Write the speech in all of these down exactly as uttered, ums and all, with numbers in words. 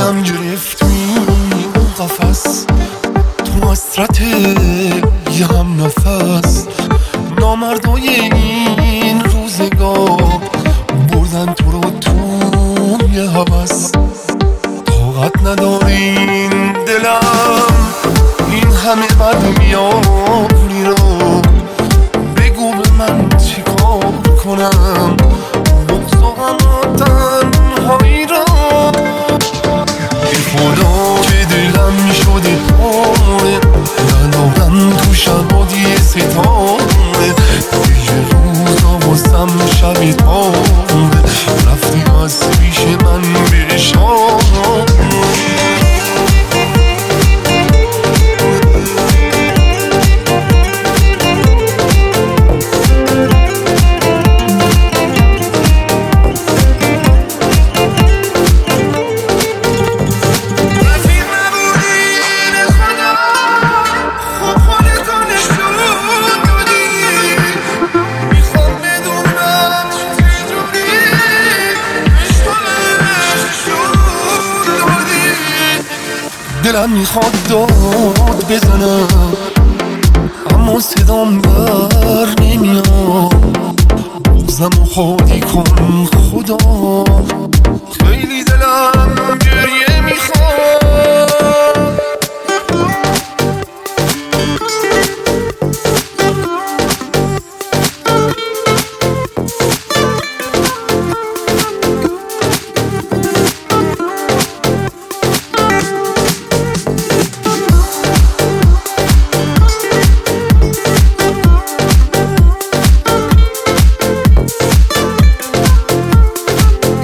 دلم گرفتی قفس، تو حسرت یه هم نفس. نامردای این روزگار بردن تو رو تو یه هوس. طاقت ندارین دلم این همه بد میاری رو، بگو به من چی کار کنم بغض و غم و تنهایی رو. ای خدا که دلم شده پاره، ندارم تو شبادی ستاره. یه روزا واسم شبی تاره، رفتی از پیش من به شام. دلم میخواد داد بزنم اما صدام بر نمیاد. بغضم خالی کن خدا، خیلی دلم گریه میخواد.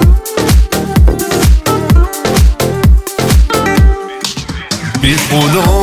بی خدا